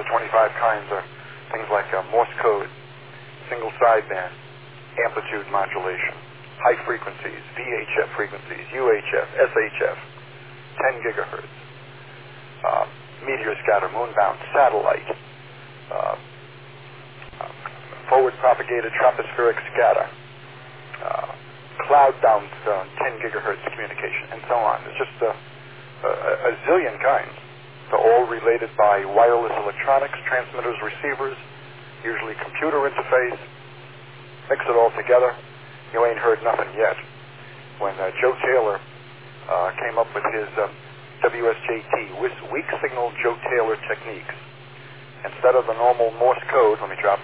25 kinds are things like Morse code, single sideband, amplitude modulation, high frequencies, VHF frequencies, UHF, SHF, 10 gigahertz, meteor scatter, moonbound, satellite, forward propagated tropospheric scatter, cloud-bound 10 gigahertz communication, and so on. It's just a zillion kinds. They're all related by wireless electronics, transmitters, receivers, usually computer interface. Mix it all together, you ain't heard nothing yet. When Joe Taylor came up with his WSJT, weak signal Joe Taylor techniques, instead of the normal Morse code, let me drop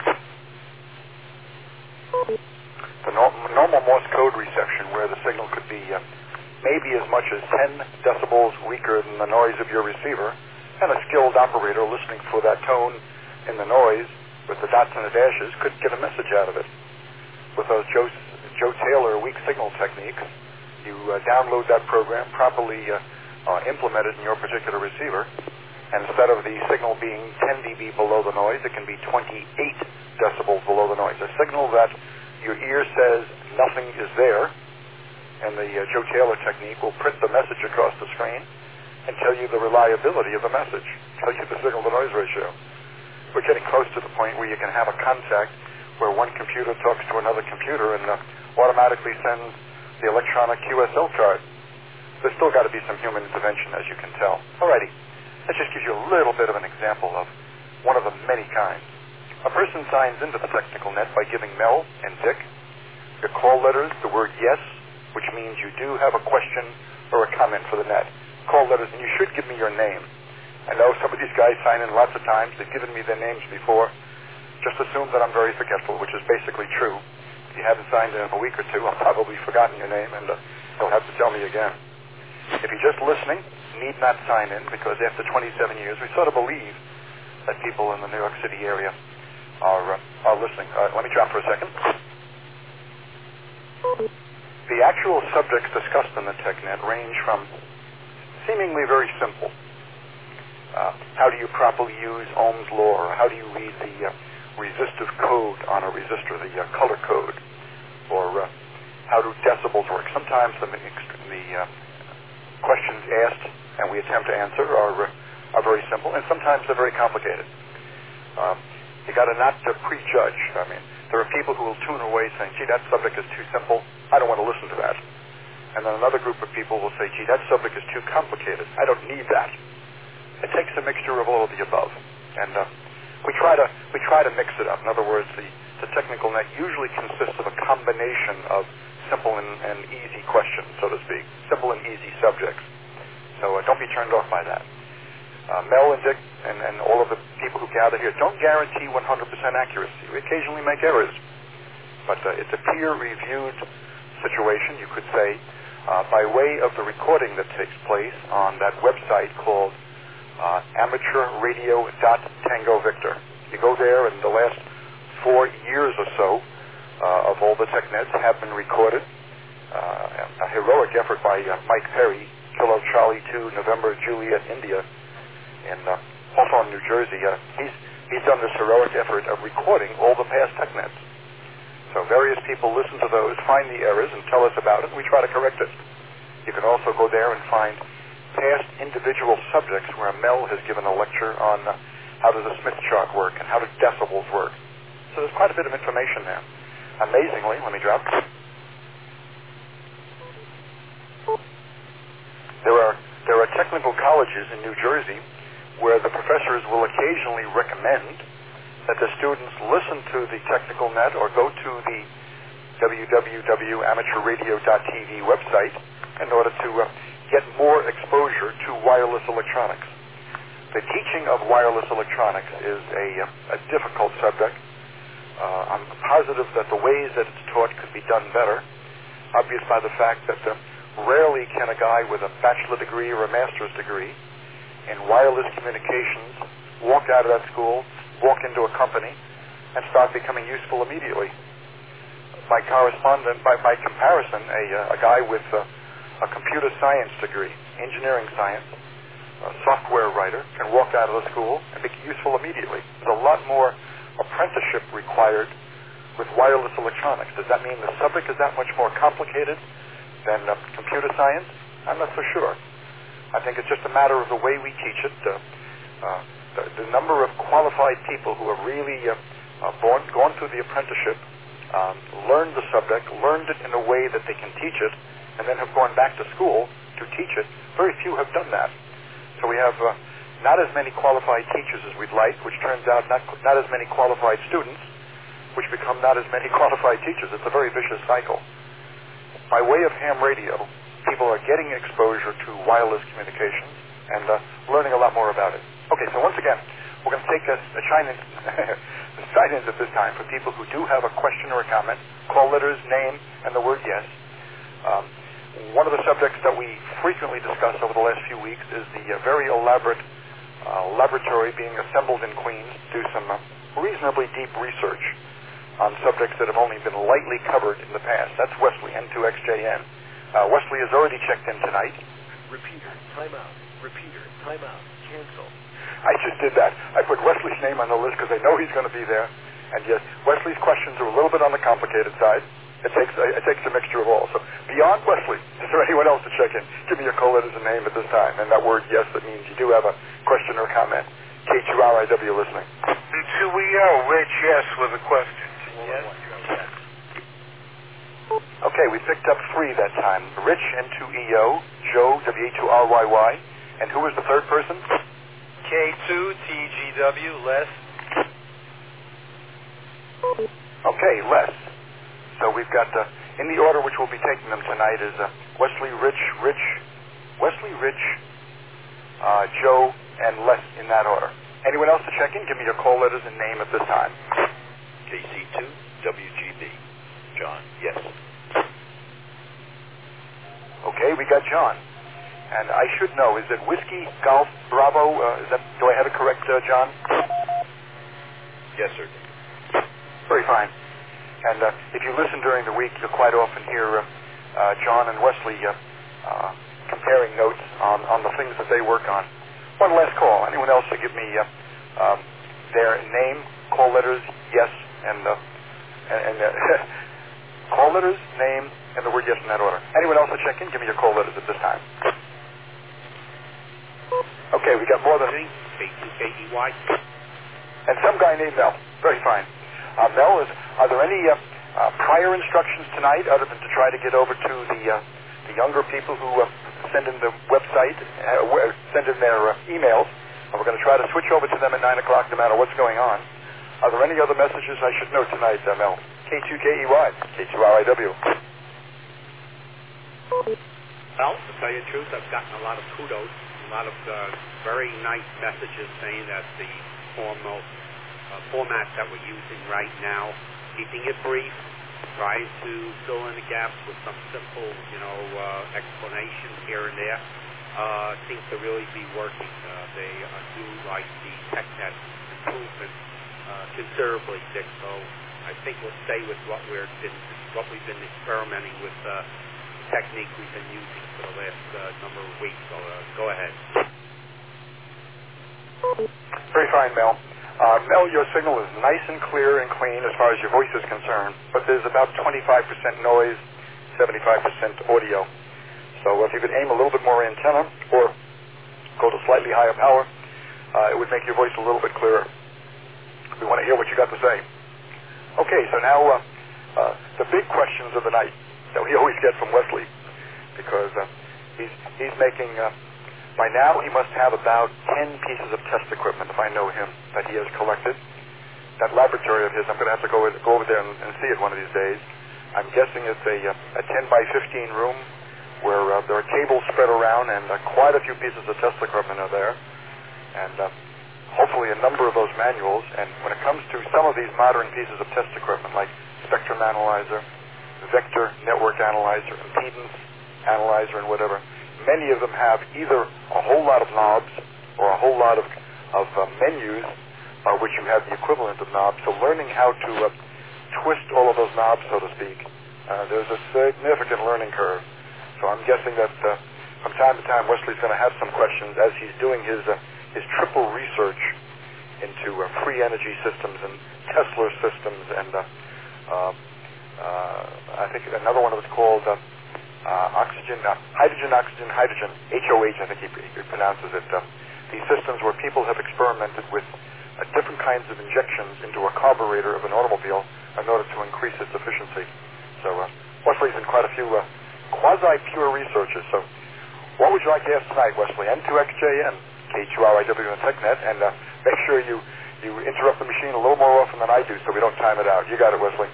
the normal Morse code reception, where the signal could be maybe as much as 10 decibels weaker than the noise of your receiver, and a skilled operator listening for that tone in the noise with the dots and the dashes could get a message out of it. With those Joe Taylor weak signal techniques, you download that program, properly implement it in your particular receiver, and instead of the signal being 10 dB below the noise, it can be 28 decibels below the noise. A signal that your ear says nothing is there, and the Joe Taylor technique will print the message across the screen and tell you the reliability of the message, tell you the signal-to-noise ratio. We're getting close to the point where you can have a contact where one computer talks to another computer and automatically sends the electronic QSL card. There's still got to be some human intervention, as you can tell. Alrighty, that just gives you a little bit of an example of one of the many kinds. A person signs into the technical net by giving Mel and Dick your call letters, the word yes, which means you do have a question or a comment for the net. Call letters, and you should give me your name. I know some of these guys sign in lots of times. They've given me their names before. Just assume that I'm very forgetful, which is basically true. If you haven't signed in a week or two, I've probably forgotten your name, and you'll have to tell me again. If you're just listening, need not sign in, because after 27 years, we sort of believe that people in the New York City area are listening. Let me drop for a second. The actual subjects discussed in the TechNet range from seemingly very simple. How do you properly use Ohm's law, or how do you read the resistive code on a resistor, the color code, or how do decibels work? Sometimes the questions asked and we attempt to answer are very simple, and sometimes they're very complicated. You got to not prejudge. I mean, there are people who will tune away saying, gee, that subject is too simple, I don't want to listen to that. And then another group of people will say, gee, that subject is too complicated, I don't need that. It takes a mixture of all of the above. And we try to mix it up. In other words, the technical net usually consists of a combination of simple and easy questions, so to speak, simple and easy subjects. So don't be turned off by that. Mel and Dick and all of the people who gather here don't guarantee 100% accuracy. We occasionally make errors, but it's a peer-reviewed situation, you could say, by way of the recording that takes place on that website called amateurradio.tangovictor. You go there, and the last 4 years or so of all the TechNets have been recorded. A heroic effort by Mike Perry, Kilo Charlie 2, November Juliet, India, in Hawthorne, New Jersey. He's done this heroic effort of recording all the past TechNets. So various people listen to those, find the errors, and tell us about it, and we try to correct it. You can also go there and find past individual subjects where Mel has given a lecture on how does a Smith chart work and how do decibels work. So there's quite a bit of information there. Amazingly, let me drop. There are technical colleges in New Jersey where the professors will occasionally recommend that the students listen to the technical net or go to the www.amateurradio.tv website in order to get more exposure to wireless electronics. The teaching of wireless electronics is a difficult subject. I'm positive that the ways that it's taught could be done better, obvious by the fact that rarely can a guy with a bachelor degree or a master's degree in wireless communications walk out of that school, walk into a company, and start becoming useful immediately. By comparison, a guy with a computer science degree, engineering science, software writer can walk out of the school and be useful immediately. There's a lot more apprenticeship required with wireless electronics. Does that mean the subject is that much more complicated than computer science? I'm not so sure. I think it's just a matter of the way we teach it. The number of qualified people who have really gone through the apprenticeship, learned the subject, learned it in a way that they can teach it, and then have gone back to school to teach it. Very few have done that. So we have not as many qualified teachers as we'd like, which turns out not as many qualified students, which become not as many qualified teachers. It's a very vicious cycle. By way of ham radio, people are getting exposure to wireless communications and learning a lot more about it. Okay, so once again, we're going to take a sign-ins at this time for people who do have a question or a comment. Call letters, name, and the word yes. One of the subjects that we frequently discuss over the last few weeks is the very elaborate laboratory being assembled in Queens to do some reasonably deep research on subjects that have only been lightly covered in the past. That's Wesley, N2XJN. Wesley has already checked in tonight. Repeater, timeout. Repeater, timeout. Cancel. I just did that. I put Wesley's name on the list because I know he's going to be there. And yes, Wesley's questions are a little bit on the complicated side. It takes a mixture of all. So beyond Wesley, is there anyone else to check in? Give me your call letters and name at this time. And that word yes, that means you do have a question or comment. K2RIW listening. N2EO, Rich, yes, with a question. Yes. Okay, we picked up 3 that time. Rich, N2EO, Joe, W2RYY, and who was the third person? K2TGW, Les. Okay, Les. So we've got, in the order which we'll be taking them tonight is Wesley, Rich, Joe, and Les in that order. Anyone else to check in? Give me your call letters and name at this time. KC2, WGB. John, yes. Okay, we got John. And I should know, is it Whiskey, Golf, Bravo? Do I have it correct, John? Yes, sir. Very fine. And if you listen during the week, you'll quite often hear John and Wesley comparing notes on the things that they work on. One last call. Anyone else to give me their name, call letters, yes, and call letters, name, and the word yes in that order. Anyone else to check in? Give me your call letters at this time. Okay, we got more than... K2KEY. And some guy named Mel. Very fine. Mel, are there any prior instructions tonight other than to try to get over to the younger people who send in the website, send in their emails, and we're going to try to switch over to them at 9 o'clock no matter what's going on. Are there any other messages I should know tonight, Mel? K2KEY, K2RIW. Well, to tell you the truth, I've gotten a lot of kudos, a lot of very nice messages saying that the format that we're using right now, keeping it brief, trying to fill in the gaps with some simple, explanations here and there, seems to really be working. They do like the TechNet improvement considerably, Dick. So I think we'll stay with what we've been experimenting with. Technique we've been using for the last number of weeks. So go ahead. Very fine, Mel. Mel, your signal is nice and clear and clean as far as your voice is concerned, but there's about 25% noise, 75% audio. So if you could aim a little bit more antenna or go to slightly higher power, it would make your voice a little bit clearer. We want to hear what you got to say. Okay, so now the big questions of the night that we always get from Wesley, because he's making, by now he must have about 10 pieces of test equipment, if I know him, that he has collected. That laboratory of his, I'm going to have to go over there and see it one of these days. I'm guessing it's a 10 by 15 room where there are tables spread around and quite a few pieces of test equipment are there, and hopefully a number of those manuals. And when it comes to some of these modern pieces of test equipment like spectrum analyzer, vector network analyzer, impedance analyzer, and whatever, many of them have either a whole lot of knobs or a whole lot of menus which you have the equivalent of knobs. So learning how to twist all of those knobs, so to speak, there's a significant learning curve. So I'm guessing that from time to time, Wesley's going to have some questions as he's doing his triple research into free energy systems and Tesla systems, and I think another one was called hydrogen, HOH, I think he pronounces it. These systems where people have experimented with different kinds of injections into a carburetor of an automobile in order to increase its efficiency. So Wesley's in quite a few quasi-pure researches. So what would you like to ask tonight, Wesley? N2XJN, K2RIW and TechNet, and make sure you interrupt the machine a little more often than I do so we don't time it out. You got it, Wesley.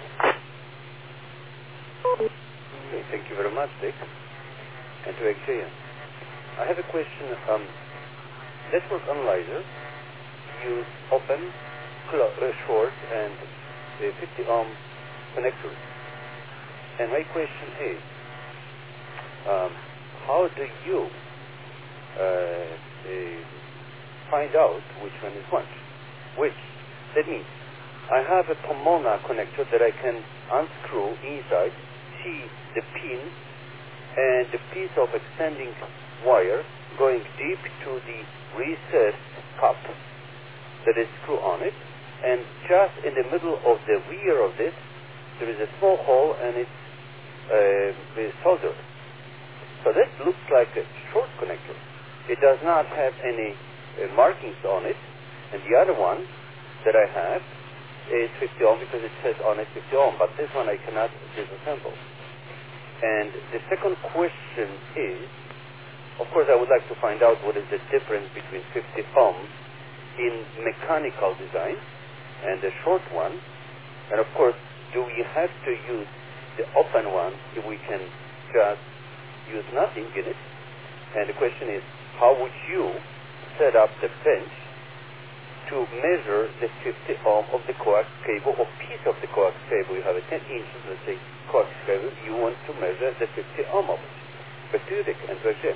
Okay, thank you very much, Dick. N2XJN. I have a question. Network analyzer use open, short, and 50 ohm connectors. And my question is, how do you find out which one is which? That means I have a Pomona connector that I can unscrew inside, see the pin and the piece of extending wire going deep to the recessed cup that is screw on it, and just in the middle of the rear of this there is a small hole and it's soldered. So that looks like a short connector. It does not have any markings on it, and the other one that I have is 50 ohm because it says on it 50 ohm, but this one I cannot disassemble. And the second question is, of course I would like to find out what is the difference between 50 ohm in mechanical design and the short one, and of course do we have to use the open one if we can just use nothing in it? And the question is, how would you set up the bench to measure the 50 ohm of the coax cable or piece of the coax cable? You have a 10 inches, let's say, coax cable, you want to measure the 50 ohm of it. But do they can measure?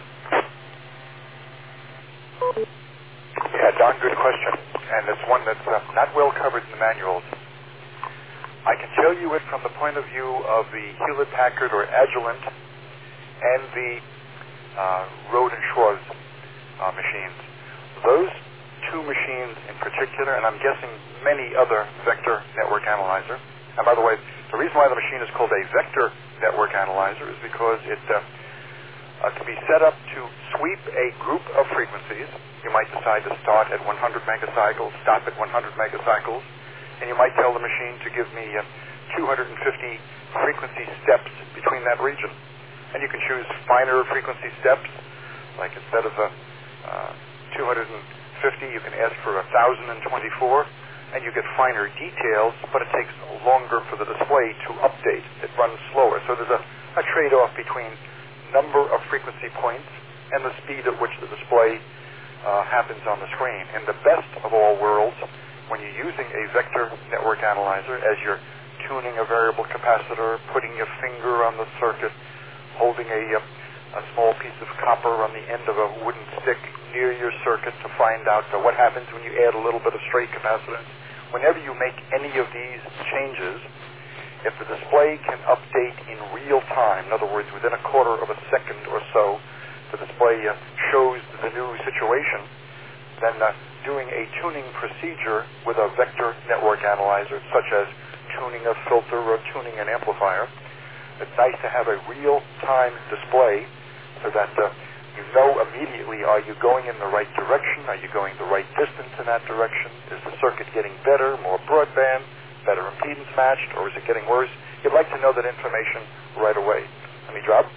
Yeah, darn good question. And it's one that's not well covered in the manuals. I can tell you it from the point of view of the Hewlett-Packard or Agilent and the Rode and Schwarz machines. Those two machines in particular, and I'm guessing many other vector network analyzer. And by the way, the reason why the machine is called a vector network analyzer is because it can be set up to sweep a group of frequencies. You might decide to start at 100 megacycles, stop at 100 megacycles, and you might tell the machine to give me 250 frequency steps between that region. And you can choose finer frequency steps, like instead of 250, you can ask for 1,024, and you get finer details, but it takes longer for the display to update. It runs slower. So there's a trade-off between number of frequency points and the speed at which the display happens on the screen. In the best of all worlds, when you're using a vector network analyzer, as you're tuning a variable capacitor, putting your finger on the circuit, holding a small piece of copper on the end of a wooden stick near your circuit to find out what happens when you add a little bit of stray capacitance. Whenever you make any of these changes, if the display can update in real time, in other words, within a quarter of a second or so, the display shows the new situation, then doing a tuning procedure with a vector network analyzer, such as tuning a filter or tuning an amplifier, it's nice to have a real-time display so that you know immediately, are you going in the right direction? Are you going the right distance in that direction? Is the circuit getting better, more broadband, better impedance matched, or is it getting worse? You'd like to know that information right away. Let me drop.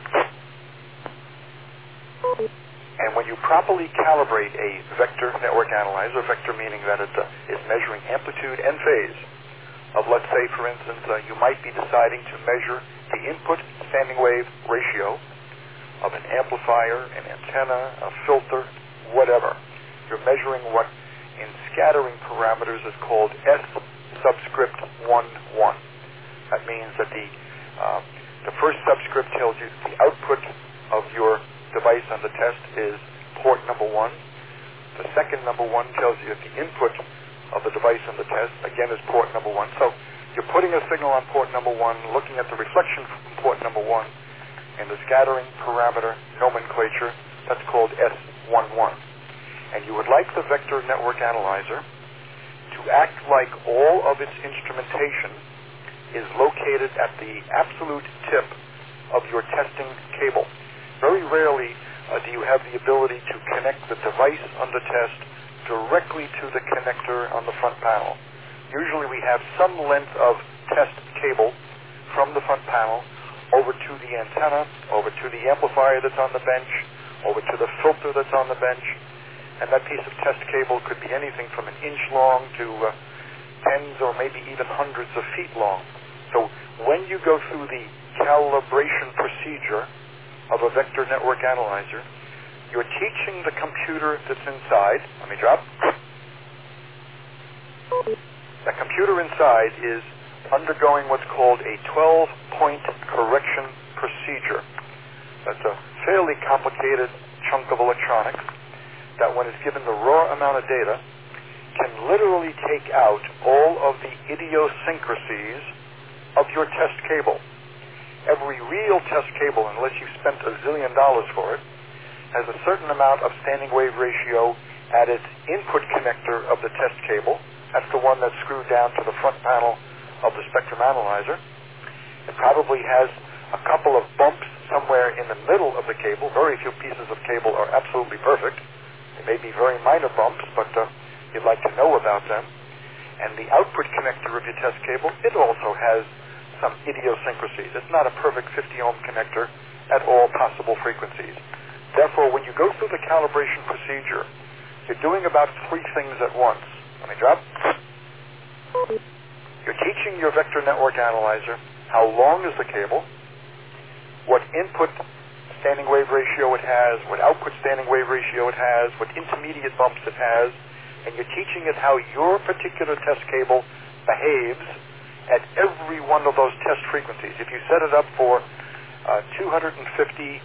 And when you properly calibrate a vector network analyzer, vector meaning that it is measuring amplitude and phase of, let's say, for instance, you might be deciding to measure the input standing wave ratio of an amplifier, an antenna, a filter, whatever. You're measuring what in scattering parameters is called S subscript 11. That means that the first subscript tells you the output of your device on the test is port number 1. The second number 1 tells you that the input of the device on the test, again, is port number 1. So you're putting a signal on port number 1, looking at the reflection from port number 1, and the scattering parameter nomenclature That's called S11. And you would like the vector network analyzer to act like all of its instrumentation is located at the absolute tip of your testing cable. Very rarely do you have the ability to connect the device under test directly to the connector on the front panel. Usually we have some length of test cable from the front panel over to the antenna, over to the amplifier that's on the bench, over to the filter that's on the bench, and that piece of test cable could be anything from an inch long to tens or maybe even hundreds of feet long. So when you go through the calibration procedure of a vector network analyzer, you're teaching the computer that's inside, let me drop. The computer inside is undergoing what's called a 12-point correction procedure. That's a fairly complicated chunk of electronics that when it's given the raw amount of data can literally take out all of the idiosyncrasies of your test cable. Every real test cable, unless you spent $1 zillion for it, has a certain amount of standing wave ratio at its input connector of the test cable. That's the one that's screwed down to the front panel of the spectrum analyzer. It probably has a couple of bumps somewhere in the middle of the cable. Very few pieces of cable are absolutely perfect. They may be very minor bumps, but you'd like to know about them. And the output connector of your test cable, it also has some idiosyncrasies. It's not a perfect 50-ohm connector at all possible frequencies. Therefore, when you go through the calibration procedure, you're doing about 3 things at once. Let me drop. You're teaching your vector network analyzer how long is the cable, what input standing wave ratio it has, what output standing wave ratio it has, what intermediate bumps it has, and you're teaching it how your particular test cable behaves at every one of those test frequencies. If you set it up for 256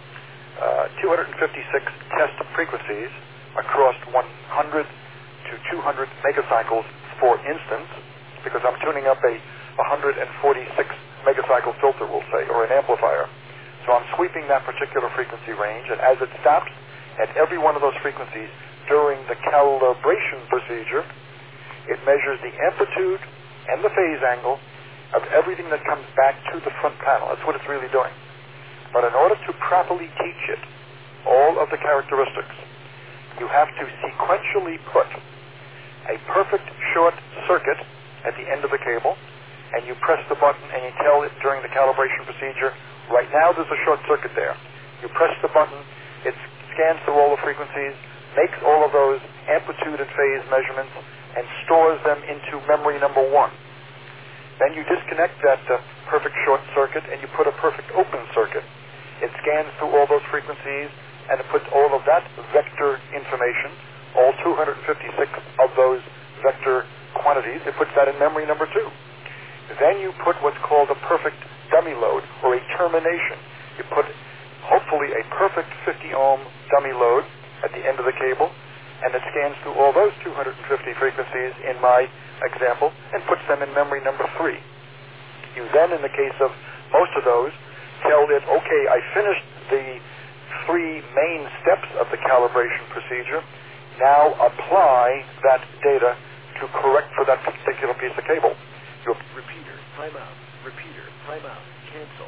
test frequencies across 100 to 200 megacycles, for instance, because I'm tuning up a 146 megacycle filter, we'll say, or an amplifier. So I'm sweeping that particular frequency range, and as it stops at every one of those frequencies during the calibration procedure, it measures the amplitude and the phase angle of everything that comes back to the front panel. That's what it's really doing. But in order to properly teach it all of the characteristics, you have to sequentially put a perfect short circuit at the end of the cable, and you press the button and you tell it during the calibration procedure, right now there's a short circuit there. You press the button, it scans through all the frequencies, makes all of those amplitude and phase measurements, and stores them into memory number 1. Then you disconnect that perfect short circuit and you put a perfect open circuit. It scans through all those frequencies and it puts all of that vector information, all 256 of those vector quantities, it puts that in memory number 2. Then you put what's called a perfect dummy load, or a termination. You put hopefully a perfect 50-ohm dummy load at the end of the cable, and it scans through all those 250 frequencies in my example and puts them in memory number 3. You then, in the case of most of those, tell it, okay, I finished the 3 main steps of the calibration procedure. Now apply that data to correct for that particular piece of cable. Repeater, timeout. Repeater, timeout. Cancel.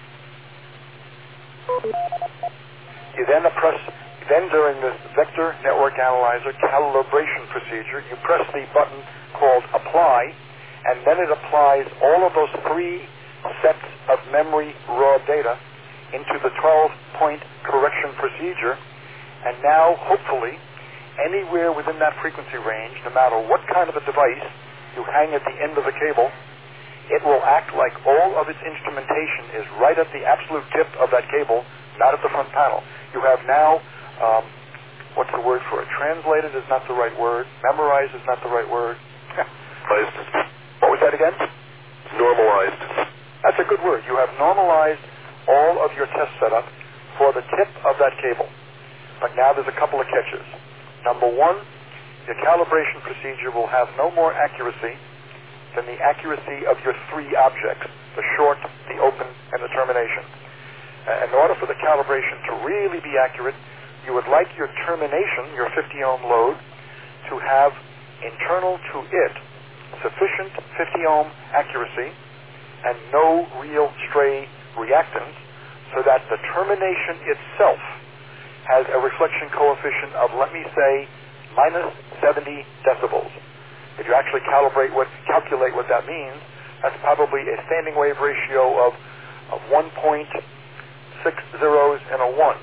You then during this vector network analyzer calibration procedure, you press the button called apply, and then it applies all of those 3 sets of memory raw data into the 12-point correction procedure, and now hopefully anywhere within that frequency range, no matter what kind of a device you hang at the end of the cable, it will act like all of its instrumentation is right at the absolute tip of that cable, not at the front panel. You have now, what's the word for it? Translated is not the right word. Memorized is not the right word. What was that again? Normalized. That's a good word. You have normalized all of your test setup for the tip of that cable. But now there's a couple of catches. Number 1, your calibration procedure will have no more accuracy than the accuracy of your 3 objects, the short, the open, and the termination. In order for the calibration to really be accurate, you would like your termination, your 50 ohm load, to have internal to it sufficient 50 ohm accuracy and no real stray reactance, so that the termination itself has a reflection coefficient of, let me say, minus 70 decibels. If you actually calculate what that means, that's probably a standing wave ratio of 1.6 zeros and a 1.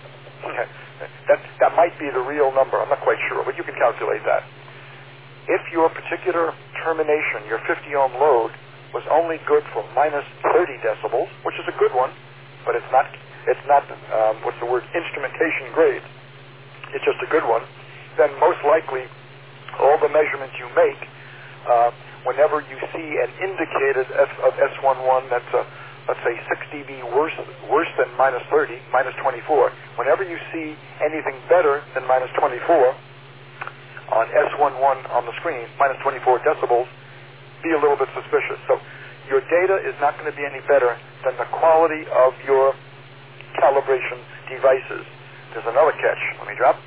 That might be the real number. I'm not quite sure, but you can calculate that. If your particular termination, your 50 ohm load, was only good for minus 30 decibels, which is a good one, but it's not instrumentation grade. It's just a good one. Then most likely, all the measurements you make, whenever you see an indicated of S11 that's let's say 6 dB worse than minus 30, minus 24, whenever you see anything better than minus 24 on S11 on the screen, minus 24 decibels, be a little bit suspicious. So your data is not going to be any better than the quality of your calibration devices. There's another catch. Let me drop.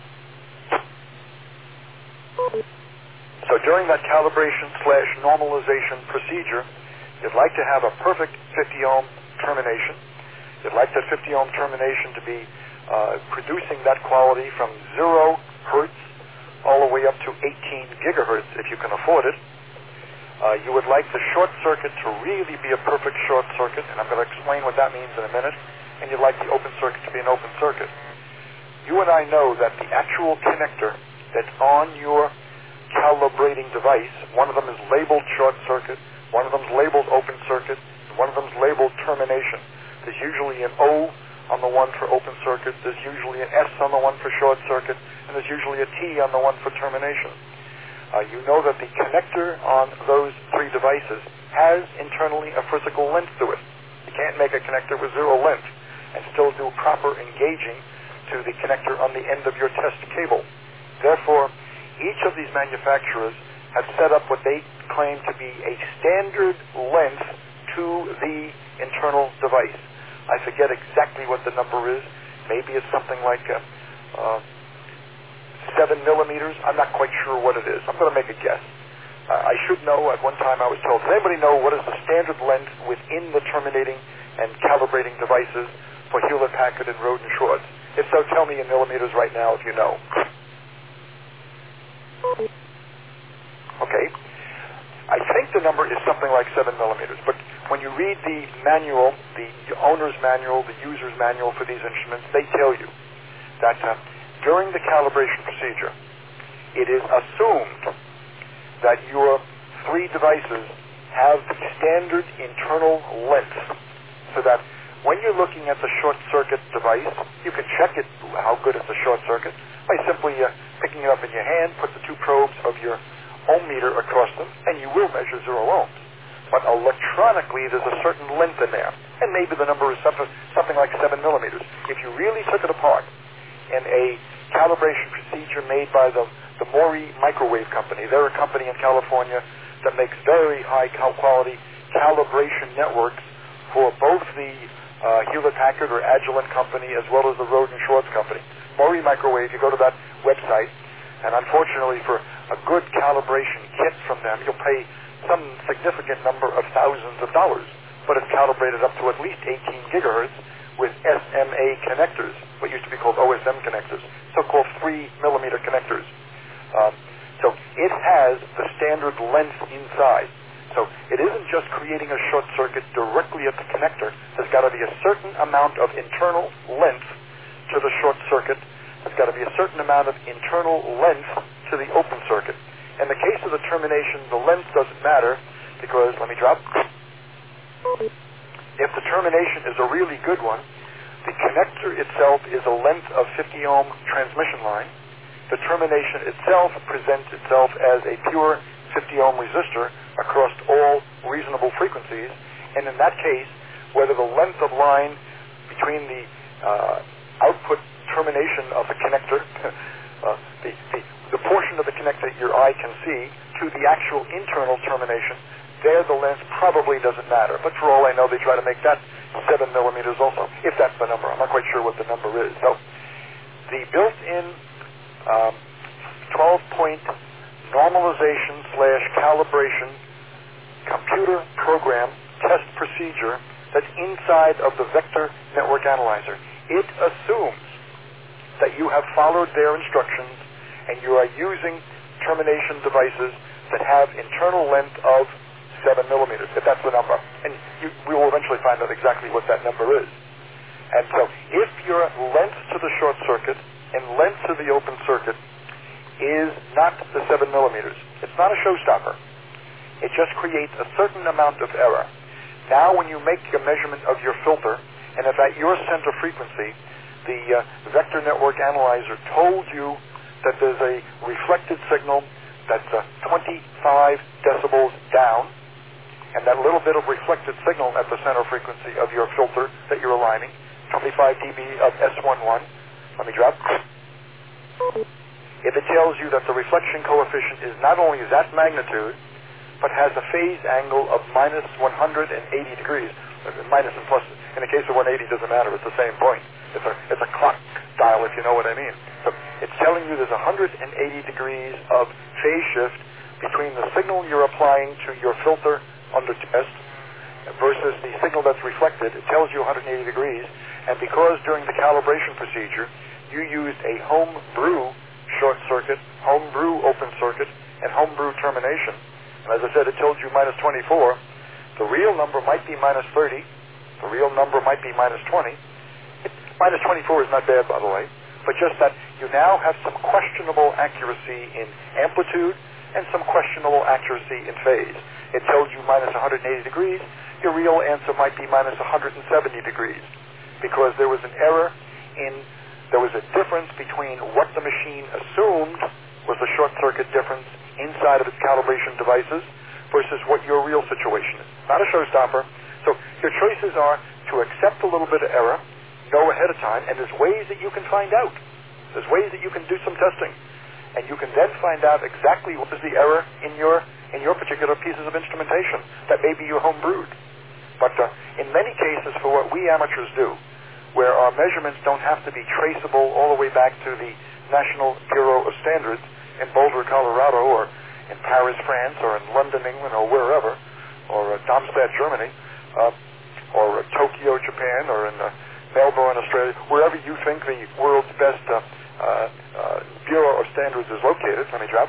So during that calibration/normalization procedure, you'd like to have a perfect 50 ohm termination. You'd like that 50 ohm termination to be producing that quality from 0 hertz all the way up to 18 gigahertz if you can afford it. You would like the short circuit to really be a perfect short circuit, and I'm going to explain what that means in a minute. And you'd like the open circuit to be an open circuit. You and I know that the actual connector that's on your calibrating device, one of them is labeled short circuit, one of them is labeled open circuit, and one of them is labeled termination. There's usually an O on the one for open circuit, there's usually an S on the one for short circuit, and there's usually a T on the one for termination. You know that the connector on those three devices has internally a physical length to it. You can't make a connector with zero length and still do proper engaging to the connector on the end of your test cable. Therefore, each of these manufacturers have set up what they claim to be a standard length to the internal device. I forget exactly what the number is. Maybe it's something like 7 millimeters. I'm not quite sure what it is. I'm going to make a guess. I should know. At one time I was told, does anybody know what is the standard length within the terminating and calibrating devices for Hewlett-Packard and Roden Schwartz? If so, tell me in millimeters right now if you know. Okay. I think the number is something like 7 millimeters, but when you read the manual, the owner's manual, the user's manual for these instruments, they tell you that during the calibration procedure, it is assumed that your three devices have the standard internal length, so that when you're looking at the short circuit device, you can check it, how good it's a short circuit, by simply picking it up in your hand, put the two probes of your ohm meter across them, and you will measure 0 ohms. But electronically, there's a certain length in there, and maybe the number is something like 7 millimeters. If you really took it apart in a calibration procedure made by the Mori Microwave Company, they're a company in California that makes very high quality calibration networks for both the Hewlett-Packard or Agilent company as well as the Roden Schwartz company. Mori Microwave, you go to that website, and unfortunately for a good calibration kit from them, you'll pay some significant number of thousands of dollars, but it's calibrated up to at least 18 gigahertz with SMA connectors, what used to be called OSM connectors, so-called 3 millimeter connectors. So it has the standard length inside. So it isn't just creating a short circuit directly at the connector. There's got to be a certain amount of internal length to the short circuit. There's got to be a certain amount of internal length to the open circuit. In the case of the termination, the length doesn't matter because, let me drop. If the termination is a really good one, the connector itself is a length of 50 ohm transmission line. The termination itself presents itself as a pure 50 ohm resistor across all reasonable frequencies. And in that case, whether the length of line between the output termination of the connector, the portion of the connector your eye can see, to the actual internal termination, there the length probably doesn't matter. But for all I know, they try to make that 7 millimeters also, if that's the number. I'm not quite sure what the number is. So the built-in 12-point normalization/calibration computer program test procedure that's inside of the Vector Network Analyzer. It assumes that you have followed their instructions and you are using termination devices that have internal length of 7 millimeters, if that's the number. And we will eventually find out exactly what that number is. And so if your length to the short circuit and length to the open circuit is not the 7 millimeters, it's not a showstopper. It just creates a certain amount of error. Now when you make a measurement of your filter, and if at your center frequency, the Vector Network Analyzer told you that there's a reflected signal that's 25 decibels down, and that little bit of reflected signal at the center frequency of your filter that you're aligning, 25 dB of S11, let me drop. If it tells you that the reflection coefficient is not only that magnitude, but has a phase angle of minus 180 degrees, minus and plus, in the case of 180 doesn't matter, it's the same point. It's a clock dial, if you know what I mean. So it's telling you there's 180 degrees of phase shift between the signal you're applying to your filter under test versus the signal that's reflected. It tells you 180 degrees, and because during the calibration procedure you used a home brew short circuit, home brew open circuit, and home brew termination, and as I said, it told you minus 24, the real number might be minus 30, the real number might be minus 20. Minus 24 is not bad, by the way, but just that you now have some questionable accuracy in amplitude and some questionable accuracy in phase. It told you minus 180 degrees. Your real answer might be minus 170 degrees because there was an error there was a difference between what the machine assumed was the short circuit difference inside of its calibration devices versus what your real situation is. Not a showstopper. So your choices are to accept a little bit of error, know ahead of time, and there's ways that you can find out. There's ways that you can do some testing. And you can then find out exactly what is the error in your particular pieces of instrumentation that may be your home brewed. But in many cases, for what we amateurs do, where our measurements don't have to be traceable all the way back to the National Bureau of Standards in Boulder, Colorado, or in Paris, France, or in London, England, or wherever, or Darmstadt, Germany, or Tokyo, Japan, or in Melbourne, Australia, wherever you think the world's best Bureau of Standards is located. Let me drop.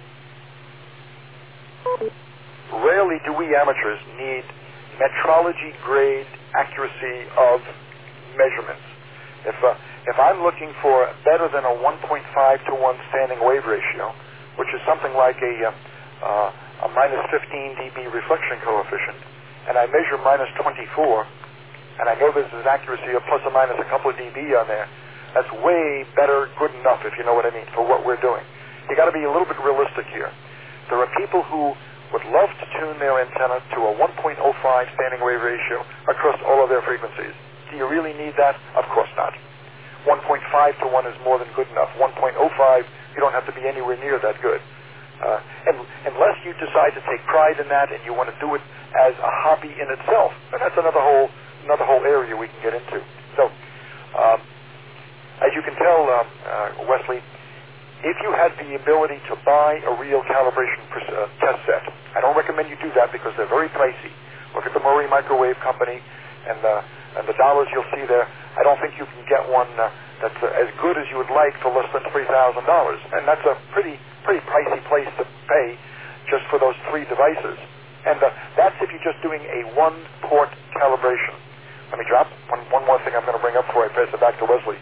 Rarely do we amateurs need metrology-grade accuracy of measurements. If I'm looking for better than a 1.5 to 1 standing wave ratio, which is something like a minus 15 dB reflection coefficient, and I measure minus 24, and I know there's an accuracy of plus or minus a couple of dB on there, that's way better, good enough, if you know what I mean, for what we're doing. You got to be a little bit realistic here. There are people who would love to tune their antenna to a 1.05 standing wave ratio across all of their frequencies. Do you really need that? Of course not. 1.5 to 1 is more than good enough. 1.05, you don't have to be anywhere near that good. And unless you decide to take pride in that and you want to do it as a hobby in itself, and that's another whole area we can get into. So, as you can tell, Wesley, if you had the ability to buy a real calibration test set, I don't recommend you do that because they're very pricey. Look at the Murray Microwave Company and the dollars you'll see there. I don't think you can get one that's as good as you would like for less than $3,000, and that's a pretty pricey place to pay just for those 3 devices. And that's if you're just doing a one-port calibration. Let me drop one more thing I'm going to bring up before I pass it back to Wesley.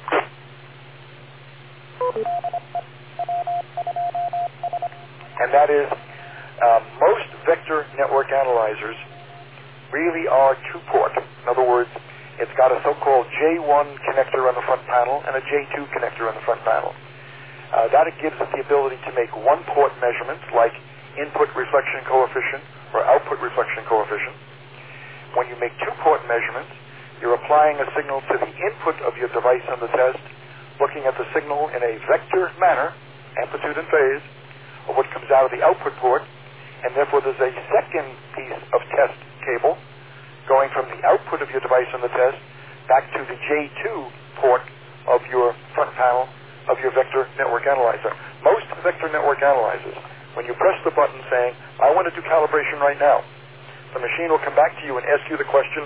And that is, most vector network analyzers really are 2-port. In other words, it's got a so-called J1 connector on the front panel and a J2 connector on the front panel. That gives it the ability to make 1-port measurements like input reflection coefficient or output reflection coefficient. When you make 2-port measurements, you're applying a signal to the input of your device on the test, looking at the signal in a vector manner, amplitude and phase, of what comes out of the output port, and therefore there's a second piece of test cable going from the output of your device on the test back to the J2 port of your front panel of your vector network analyzer. Most vector network analyzers, when you press the button saying, I want to do calibration right now, the machine will come back to you and ask you the question,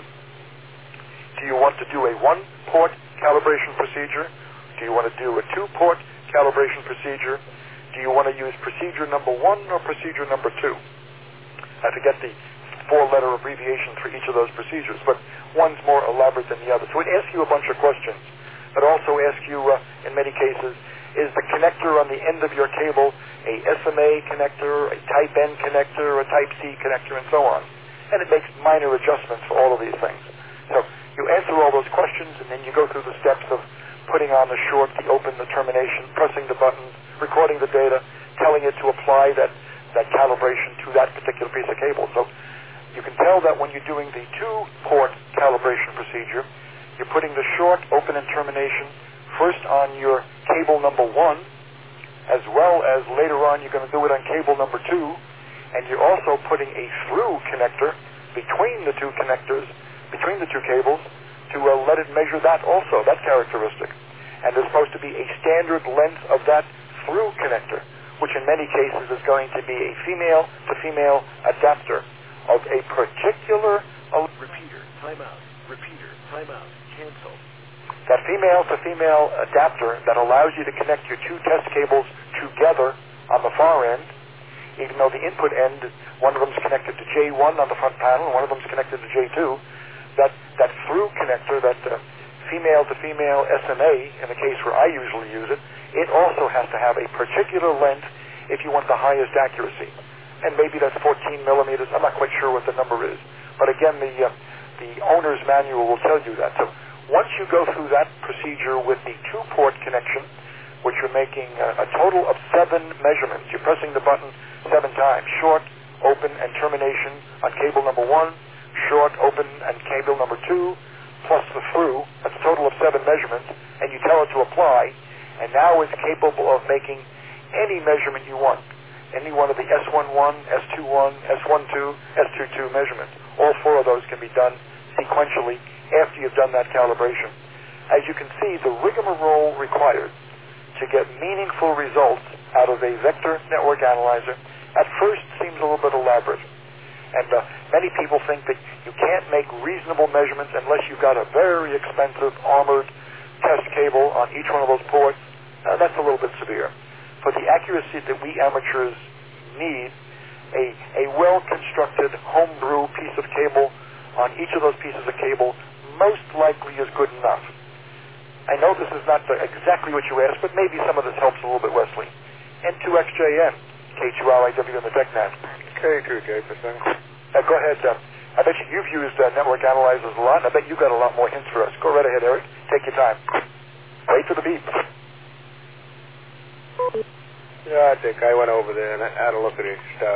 do you want to do a one-port calibration procedure? Do you want to do a two-port calibration procedure? Do you want to use procedure number 1 or procedure number 2? I forget the 4-letter abbreviation for each of those procedures, but one's more elaborate than the other. So it asks you a bunch of questions. It also asks you, in many cases, is the connector on the end of your cable a SMA connector, a Type N connector, a Type C connector, and so on. And it makes minor adjustments for all of these things. So you answer all those questions, and then you go through the steps of putting on the short, the open, the termination, pressing the buttons, recording the data, telling it to apply that calibration to that particular piece of cable. So you can tell that when you're doing the two-port calibration procedure, you're putting the short, open, and termination first on your cable number 1, as well as later on you're going to do it on cable number 2, and you're also putting a through connector between the two connectors, between the two cables, to let it measure that also, that characteristic. And there's supposed to be a standard length of that through connector, which in many cases is going to be a female-to-female adapter of a particular... Repeater, timeout. Repeater, timeout. Cancel. That female-to-female adapter that allows you to connect your two test cables together on the far end, even though the input end, one of them is connected to J1 on the front panel and one of them is connected to J2, that through connector, that female-to-female SMA, in the case where I usually use it, it also has to have a particular length if you want the highest accuracy. And maybe that's 14 millimeters. I'm not quite sure what the number is. But again, the owner's manual will tell you that. So once you go through that procedure with the two-port connection, which you're making a total of 7 measurements, you're pressing the button 7 times, short, open, and termination on cable number 1, short, open, and cable number 2, plus the through. That's a total of 7 measurements, and you tell it to apply, and now it's capable of making any measurement you want. Any one of the S11, S21, S12, S22 measurements. All 4 of those can be done sequentially after you've done that calibration. As you can see, the rigmarole required to get meaningful results out of a vector network analyzer at first seems a little bit elaborate. And many people think that you can't make reasonable measurements unless you've got a very expensive armored test cable on each one of those ports. That's a little bit severe. For the accuracy that we amateurs need, a well-constructed homebrew piece of cable on each of those pieces of cable most likely is good enough. I know this is not exactly what you asked, but maybe some of this helps a little bit, Wesley. N2XJN, K2RIW in the TechNet. K2J%. Go ahead. I bet you've used network analyzers a lot, and I bet you got a lot more hints for us. Go right ahead, Eric. Take your time. Wait for the beep. Yeah, I think I went over there and I had a look at his stuff.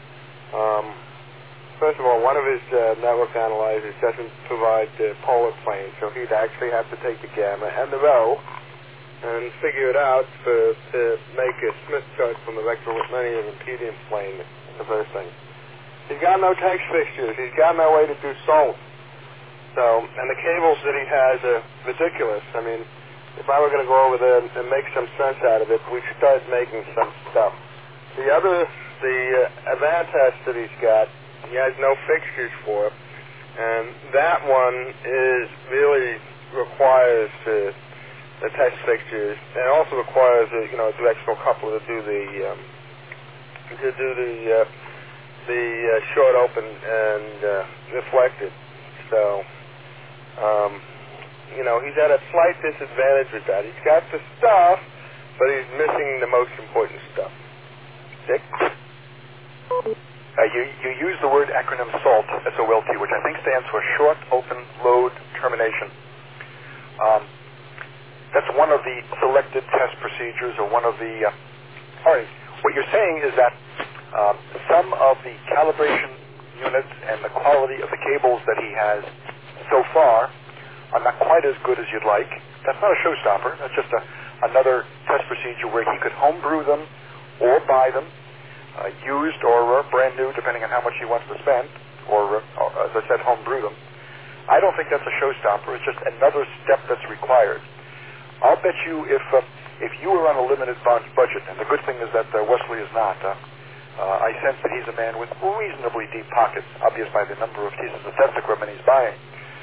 First of all, one of his network analyzers doesn't provide the polar plane, so he'd actually have to take the gamma and the rho and figure it out to make a Smith chart from the vector-linear impedance plane, the first thing. He's got no text fixtures. He's got no way to do salt. So, and the cables that he has are ridiculous. I mean, if I were going to go over there and make some sense out of it, we'd start making some stuff. The Avantas that he's got, he has no fixtures for, and that one really requires the test fixtures, and also requires a directional coupler to do the short open and reflected. So, he's at a slight disadvantage with that. He's got the stuff, but he's missing the most important stuff. Dick? You use the word acronym SALT, S-O-L-T, which I think stands for Short Open Load Termination. That's one of the selected test procedures, or one of the... what you're saying is that some of the calibration units and the quality of the cables that he has so far are not quite as good as you'd like. That's not a showstopper. That's just another test procedure where he could homebrew them or buy them, used or brand new, depending on how much he wants to spend, or as I said, homebrew them. I don't think that's a showstopper. It's just another step that's required. I'll bet you if if you were on a limited funds budget, and the good thing is that Wesley is not, I sense that he's a man with reasonably deep pockets, obvious by the number of pieces of test equipment he's buying.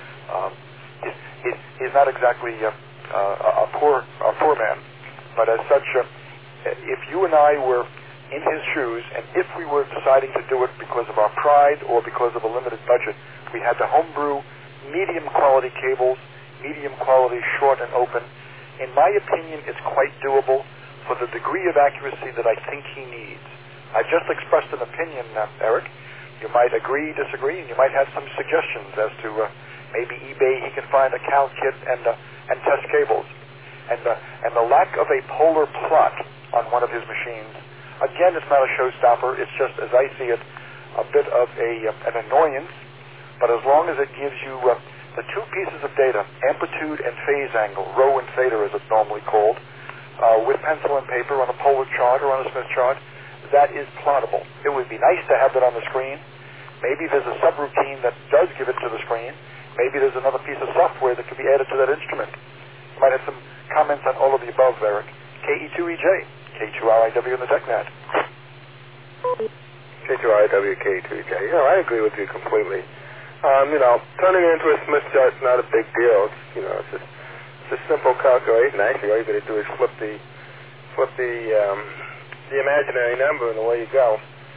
He's not exactly a poor man, but as such, if you and I were in his shoes, and if we were deciding to do it because of our pride or because of a limited budget, we had to homebrew medium quality cables, medium quality short and open. In my opinion, it's quite doable for the degree of accuracy that I think he needs. I just expressed an opinion, Eric. You might agree, disagree, and you might have some suggestions as to maybe eBay he can find a cal kit and test cables. And the lack of a polar plot on one of his machines, again, it's not a showstopper. It's just, as I see it, a bit of an annoyance. But as long as it gives you the two pieces of data, amplitude and phase angle, rho and theta as it's normally called, with pencil and paper on a polar chart or on a Smith chart, that is plottable. It would be nice to have that on the screen. Maybe there's a subroutine that does give it to the screen. Maybe there's another piece of software that could be added to that instrument. You might have some comments on all of the above, Eric. KE2EJ, K2RIW in the TechNet. K2RIW, K2EJ. I agree with you completely. Turning it into a Smith chart's not a big deal. It's a simple calculation. Actually, all you got to do is flip the imaginary number and away you go.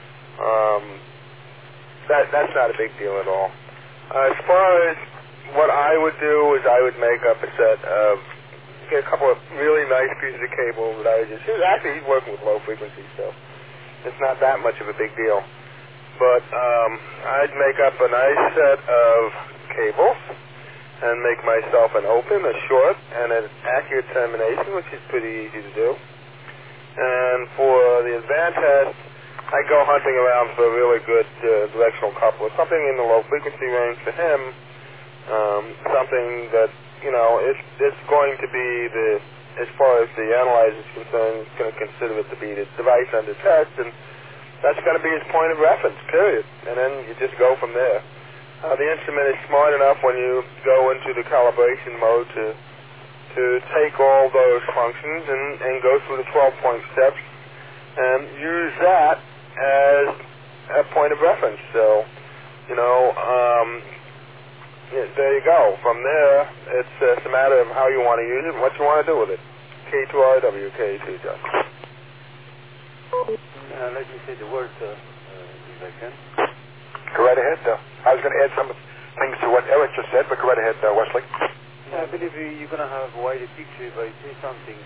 That's not a big deal at all. As far as what I would do is I would make up a set of, get a couple of really nice pieces of cable that I would just use. Actually, he's working with low frequency, so it's not that much of a big deal. But I'd make up a nice set of cables and make myself an open, a short, and an accurate termination, which is pretty easy to do. And for the advanced test, I go hunting around for a really good directional coupler, something in the low frequency range for him, something that, it's going to be as far as the analyzer is concerned, it's going to consider it to be the device under test, and that's going to be his point of reference, period. And then you just go from there. The instrument is smart enough when you go into the calibration mode to take all those functions and go through the 12-point steps and use that as a point of reference. So, there you go. From there, it's a matter of how you want to use it and what you want to do with it. K2RW, K2. Let me say the word, if I can. Go right ahead. I was going to add some things to what Eric just said, but go right ahead, Wesley. I believe you're going to have a wider picture if I say something.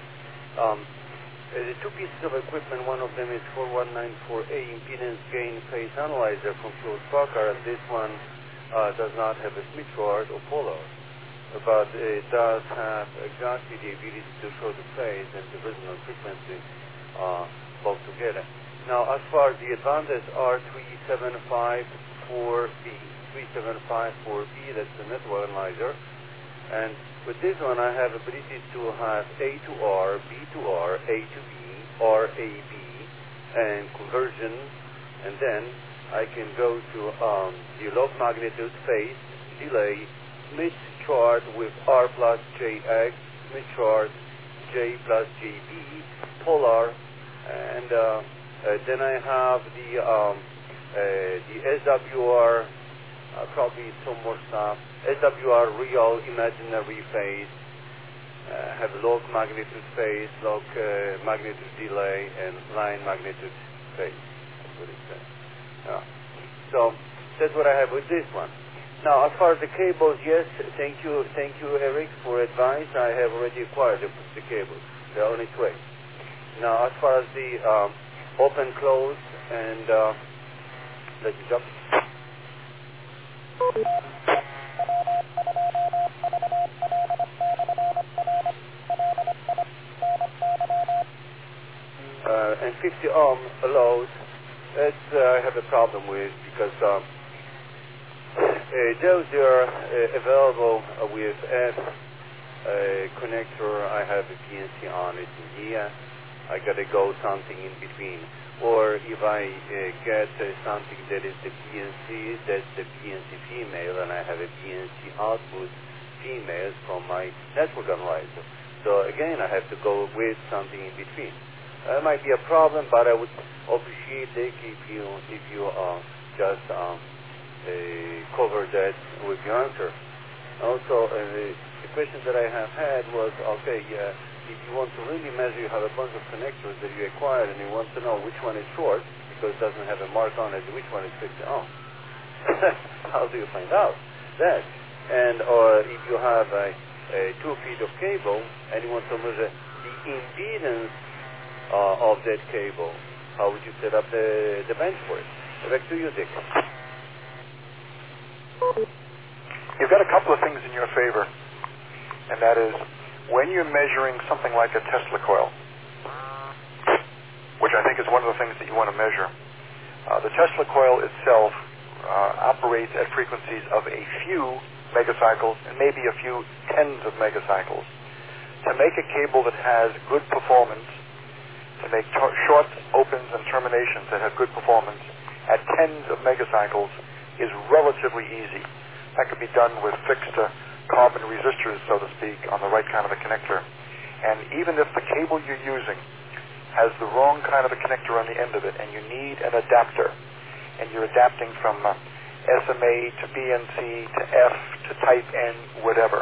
The two pieces of equipment, one of them is 4194A impedance gain phase analyzer from Hewlett Packard, and this one does not have a Smith chart or polar, but it does have exactly the ability to show the phase and the resonant frequency both together. Now, as far as the advantage R3754B, 3754B, that's the network analyzer. And with this one, I have ability to have A to R, B to R, A to B, R, A, B, and conversion. And then I can go to the log magnitude, phase, delay, Smith chart with R plus JX, Smith chart, J plus JB, polar, and then I have the SWR, probably some more stuff. SWR real imaginary phase, have log magnitude phase, log magnitude delay, and line magnitude phase. That's what it says. So that's what I have with this one. Now, as far as the cables, yes, thank you, Eric, for advice. I have already acquired the cables. They're on its way. Now, as far as the open, close, and let me jump. And 50 ohm load, that's I have a problem with because those are available with F connector. I have a PNC on it in here. I gotta go something in between. Or if I get something that is the PNC, that's the PNC female, and I have a PNC output female from my network analyzer. So again, I have to go with something in between. That might be a problem, but I would appreciate it if you just cover that with your answer. Also, the question that I have had was, okay, if you want to really measure, you have a bunch of connectors that you acquired, and you want to know which one is short because it doesn't have a mark on it, which one is fixed on. How do you find out that? And or if you have a 2 feet of cable and you want to measure the impedance of that cable, how would you set up the bench for it? Back to you, Dick. You've got a couple of things in your favor, and that is when you're measuring something like a Tesla coil, which I think is one of the things that you want to measure. The Tesla coil itself operates at frequencies of a few megacycles and maybe a few tens of megacycles. To make a cable that has good performance, to make shorts, opens, and terminations that have good performance at tens of megacycles is relatively easy. That could be done with fixed carbon resistors, so to speak, on the right kind of a connector. And even if the cable you're using has the wrong kind of a connector on the end of it, and you need an adapter, and you're adapting from SMA to BNC to F to type N, whatever.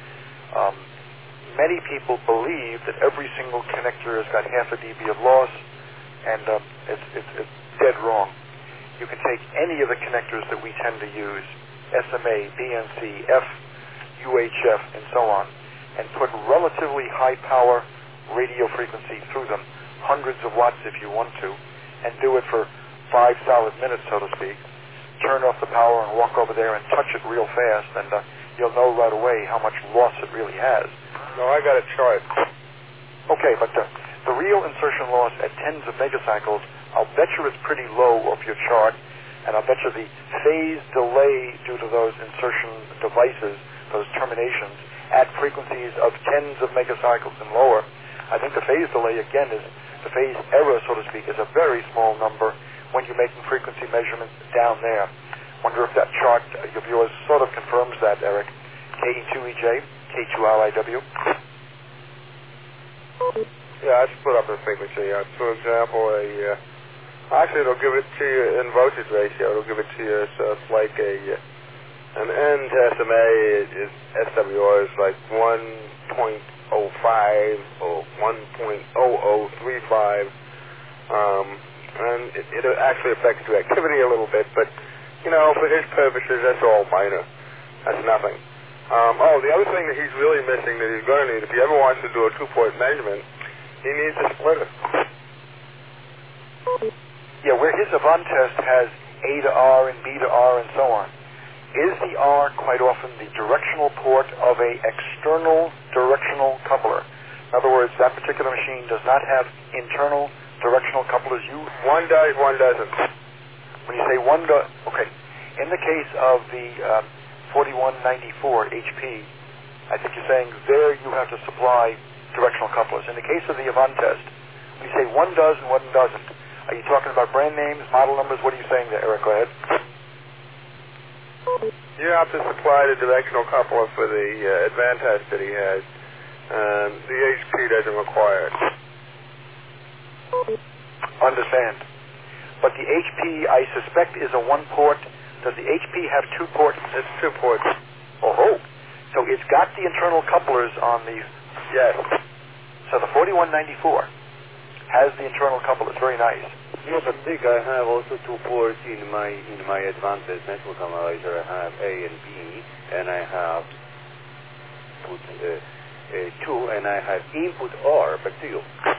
Many people believe that every single connector has got half a dB of loss, and it's dead wrong. You can take any of the connectors that we tend to use, SMA, BNC, F, UHF, and so on, and put relatively high power radio frequency through them, hundreds of watts if you want to, and do it for 5 solid minutes, so to speak. Turn off the power and walk over there and touch it real fast, and you'll know right away how much loss it really has. No, I got a chart. Okay, but the real insertion loss at tens of megacycles, I'll bet you is pretty low off your chart, and I'll bet you the phase delay due to those insertion devices, those terminations, at frequencies of tens of megacycles and lower, I think the phase delay, again, is the phase error, so to speak, is a very small number when you're making frequency measurements down there. Wonder if that chart of yours sort of confirms that, Eric. KE2EJ, K2RIW. Yeah, I split up the frequency. For example, actually it'll give it to you in voltage ratio. It'll give it to you, so it's like an N to SMA is SWR is like 1.05 or 1.0035. And it actually affects your activity a little bit, but, you know, for his purposes, that's all minor. That's nothing. The other thing that he's really missing that he's going to need, if he ever wants to do a 2-port measurement, he needs a splitter. Yeah, where his Avant test has A to R and B to R and so on, is the R quite often the directional port of a external directional coupler? In other words, that particular machine does not have internal directional couplers. One does, one doesn't. When you say one does, okay. In the case of the 4194 HP, I think you're saying there you have to supply directional couplers. In the case of the Avant test, when you say one does and one doesn't, are you talking about brand names, model numbers? What are you saying there, Eric? Go ahead. You have to supply the directional coupler for the Avant test that he has. The HP doesn't require it. Understand. But the HP, I suspect, is a 1-port. Does the HP have 2 ports? It's 2 ports. Oh. So it's got the internal couplers on the... Yes. So the 4194 has the internal couplers. Very nice. Yes, but Dick, I have also 2 ports in my Advantage network analyzer. I have A and B, and I have put 2, and I have input R, back to you.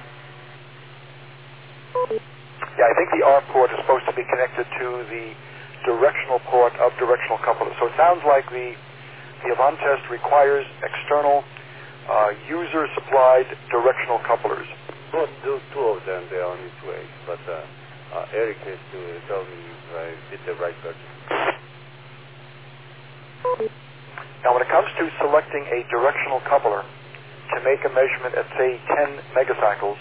Yeah, I think the R port is supposed to be connected to the directional port of directional couplers. So it sounds like the Avant test requires external user-supplied directional couplers. Both those 2 of them, they are on its way. But Eric has to tell me if I did the right purchase. Now, when it comes to selecting a directional coupler to make a measurement at, say, 10 megacycles,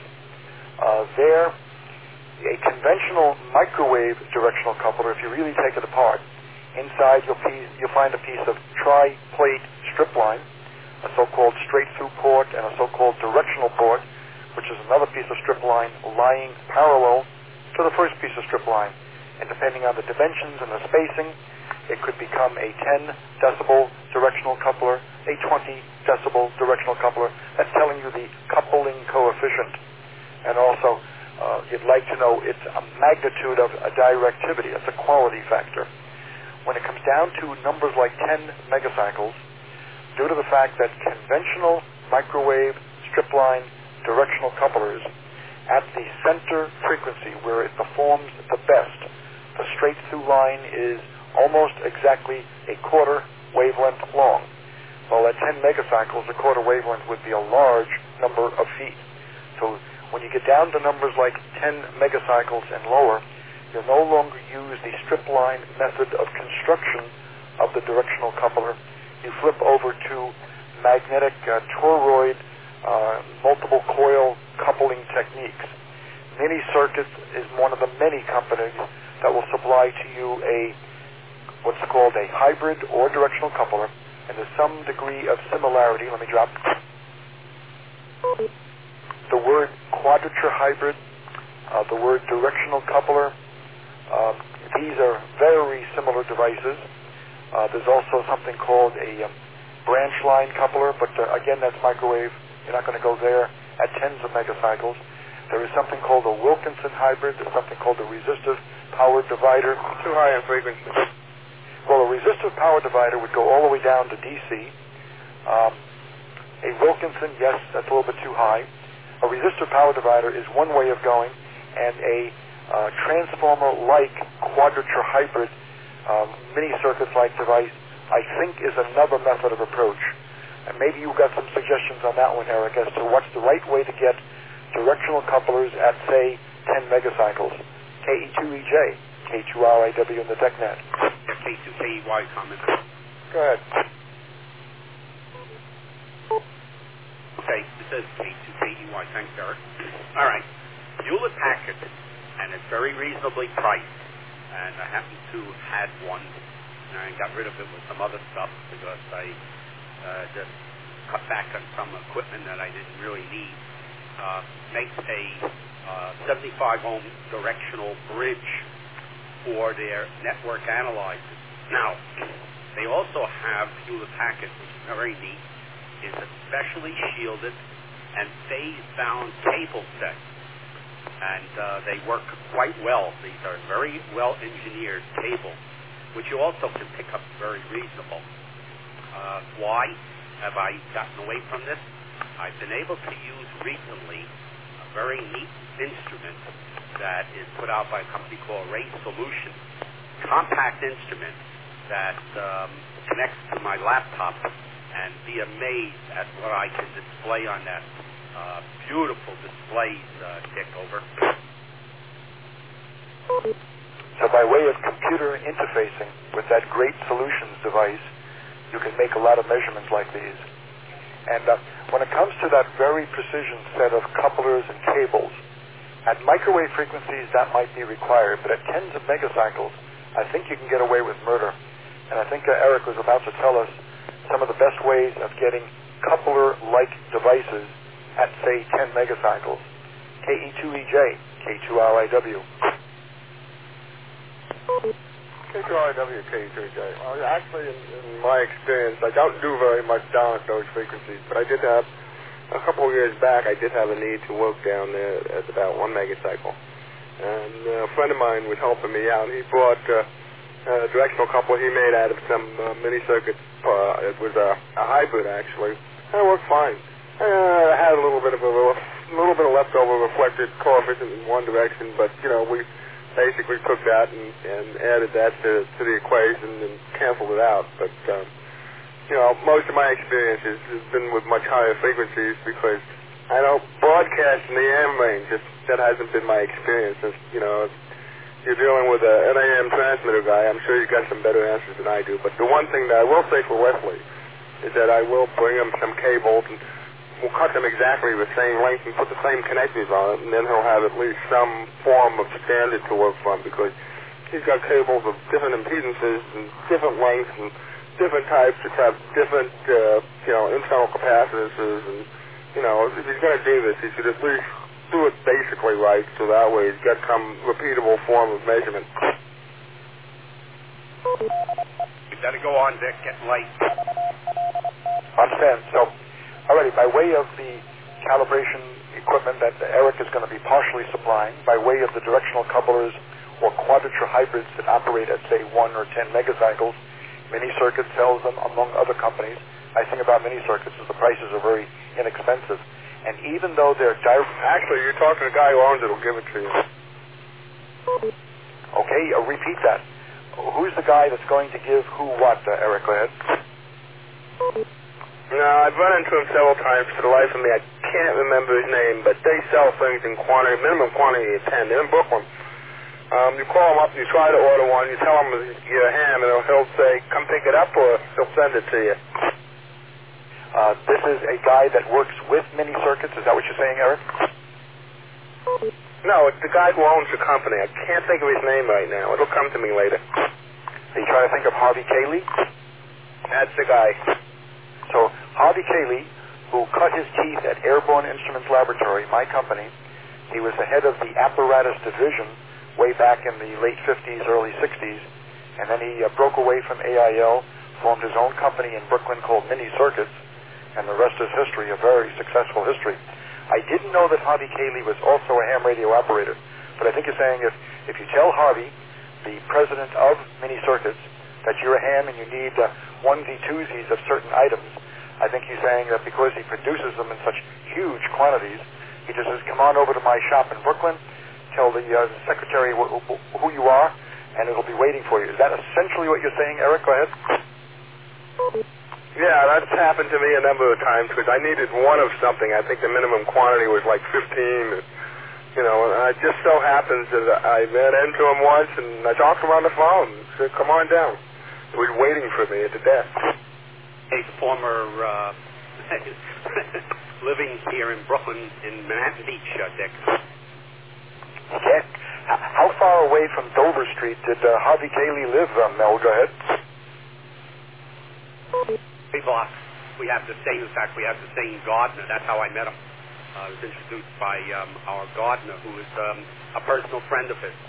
a conventional microwave directional coupler, if you really take it apart, inside you'll find a piece of tri-plate strip line, a so-called straight-through port, and a so-called directional port, which is another piece of strip line lying parallel to the first piece of strip line. And depending on the dimensions and the spacing, it could become a 10 decibel directional coupler, a 20 decibel directional coupler. That's telling you the coupling coefficient. And also, you'd like to know its magnitude of a directivity. That's a quality factor. When it comes down to numbers like 10 megacycles, due to the fact that conventional microwave strip line directional couplers at the center frequency where it performs the best, the straight-through line is almost exactly a quarter wavelength long. Well, at 10 megacycles, a quarter wavelength would be a large number of feet. So when you get down to numbers like 10 megacycles and lower, you'll no longer use the strip line method of construction of the directional coupler. You flip over to magnetic toroid multiple coil coupling techniques. Mini Circuits is one of the many companies that will supply to you what's called a hybrid or directional coupler, and there's some degree of similarity. Let me drop the word quadrature hybrid, the word directional coupler. These are very similar devices. There's also something called a branch line coupler, but again, that's microwave. You're not going to go there at tens of megacycles. There is something called a Wilkinson hybrid. There's something called a resistive power divider. Too high in frequency. Well, a resistive power divider would go all the way down to DC. A Wilkinson, yes, that's a little bit too high. A resistive power divider is one way of going, and a transformer-like quadrature hybrid mini circuits-like device, I think, is another method of approach. And maybe you've got some suggestions on that one, Eric, as to what's the right way to get directional couplers at, say, 10 megacycles. KE2EJ, K2RIW in the TechNet. K2KEY comment. Go ahead. Okay, it says K2KEY. Thanks, Eric. All right. Hewlett Packard, and it's very reasonably priced. And I happen to had one, and I got rid of it with some other stuff because I just cut back on some equipment that I didn't really need. Makes a 75 ohm directional bridge for their network analyzers. Now, they also have Hewlett Packard, which is very neat, is a specially shielded and phase-bound cable set. And they work quite well. These are very well-engineered cables, which you also can pick up very reasonable. Why have I gotten away from this? I've been able to use recently a very neat instrument that is put out by a company called Ray Solutions, compact instrument that connects to my laptop, and be amazed at what I can display on that beautiful displays, Dick, over. So by way of computer interfacing with that great solutions device, you can make a lot of measurements like these. And when it comes to that very precision set of couplers and cables, at microwave frequencies that might be required, but at tens of megacycles, I think you can get away with murder. And I think Eric was about to tell us some of the best ways of getting coupler-like devices at, say, 10 megacycles. KE2EJ, K2RIW. K2RIW, K2EJ. Well, actually, in my experience, I don't do very much down at those frequencies, but I did have, a couple of years back, I did have a need to work down there at about 1 megacycle. And a friend of mine was helping me out. He brought a directional coupler he made out of some mini circuits. It was a hybrid, actually. And it worked fine. I had a little bit of leftover reflected coefficient in one direction, but, you know, we basically took that and added that to the equation and canceled it out. But, you know, most of my experience has been with much higher frequencies because I know broadcast in the AM range, that hasn't been my experience. You know, you're dealing with an AM transmitter guy, I'm sure you've got some better answers than I do. But the one thing that I will say for Wesley is that I will bring him some cables and we'll cut them exactly the same length and put the same connectors on it, and then he'll have at least some form of standard to work from because he's got cables of different impedances and different lengths and different types that have different, internal capacitances, and, if he's going to do this, he should at least do it basically right, so that way he's got some repeatable form of measurement. You better go on, Vic. Getting late. Understand. So, already, by way of the calibration equipment that Eric is going to be partially supplying, by way of the directional couplers or quadrature hybrids that operate at, say, 1 or 10 megacycles, Mini Circuit sells them among other companies. Nice thing about Mini Circuits is the prices are very inexpensive. And even though they're Actually, you're talking to a guy who owns it who'll give it to you. Okay, repeat that. Who's the guy that's going to give who what, Eric? Go ahead. No, I've run into him several times. For the life of me, I can't remember his name, but they sell things in quantity, minimum quantity of 10. They're in Brooklyn. You call him up, you try to order one, you tell him you're a ham, and he'll say, come pick it up, or he'll send it to you. This is a guy that works with Mini Circuits. Is that what you're saying, Eric? No, it's the guy who owns the company. I can't think of his name right now. It'll come to me later. Are you trying to think of Harvey Cayley? That's the guy. So Harvey Cayley, who cut his teeth at Airborne Instruments Laboratory, my company, he was the head of the apparatus division way back in the late 50s, early 60s, and then he broke away from AIL, formed his own company in Brooklyn called Mini Circuits, and the rest is history, a very successful history. I didn't know that Harvey Cayley was also a ham radio operator, but I think you're saying if you tell Harvey, the president of Mini Circuits, that you're a ham and you need onesie-twosies of certain items, I think he's saying that because he produces them in such huge quantities, he just says, come on over to my shop in Brooklyn, tell the secretary who you are, and it'll be waiting for you. Is that essentially what you're saying, Eric? Go ahead. Yeah, that's happened to me a number of times, because I needed one of something. I think the minimum quantity was like 15, and it just so happens that I ran into him once, and I talked to him on the phone, and said, come on down. He was waiting for me at the desk. A former living here in Brooklyn, in Manhattan Beach, Dick. Okay. How far away from Dover Street did Harvey Cayley live, Mel? Go ahead. 3 blocks. We have the same, in fact, we have the same gardener. That's how I met him. I was introduced by our gardener, who is a personal friend of his.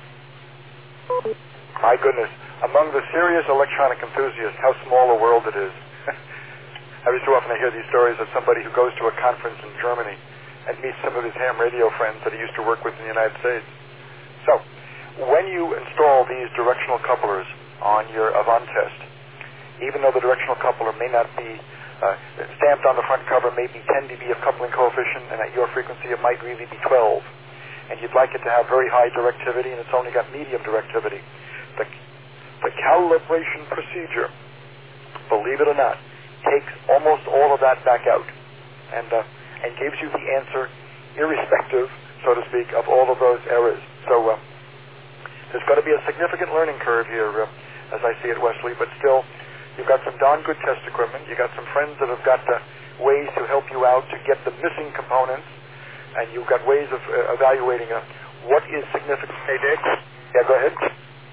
My goodness. Among the serious electronic enthusiasts, how small a world it is. Every so often I hear these stories of somebody who goes to a conference in Germany and meets some of his ham radio friends that he used to work with in the United States. So, when you install these directional couplers on your Avant test, even though the directional coupler may not be stamped on the front cover, maybe 10 dB of coupling coefficient, and at your frequency it might really be 12, and you'd like it to have very high directivity, and it's only got medium directivity. The calibration procedure, believe it or not, takes almost all of that back out, and gives you the answer irrespective, so to speak, of all of those errors. So there's going to be a significant learning curve here, as I see it, Wesley, but still, you've got some darn good test equipment. You've got some friends that have got ways to help you out to get the missing components, and you've got ways of evaluating what is significant. Hey, Dick? Yeah, go ahead.